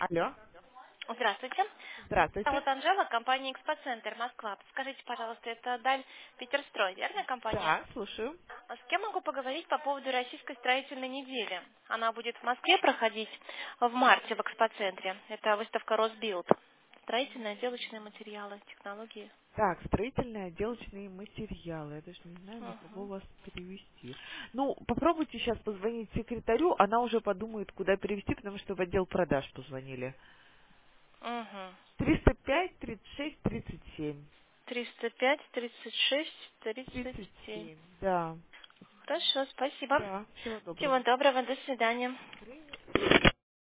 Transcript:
Алло. Здравствуйте. Здравствуйте. Вот Анжела, компания «Экспоцентр», Москва. Скажите, пожалуйста, это Даль Питерстрой, верная компания? Да, слушаю. А с кем могу поговорить по поводу Российской строительной недели? Она будет в Москве проходить в марте в Экспоцентре. Это выставка «Росбилд». Строительные, отделочные материалы, технологии. Так, строительные отделочные материалы. Я даже не знаю, на кого Угу. вас перевести. Ну, попробуйте сейчас позвонить секретарю, она уже подумает, куда перевести, потому что в отдел продаж позвонили. Угу. 305 36 37. 305, 36, 37. 37, да. Хорошо, спасибо. Да, всего Всего доброго. доброго, до свидания.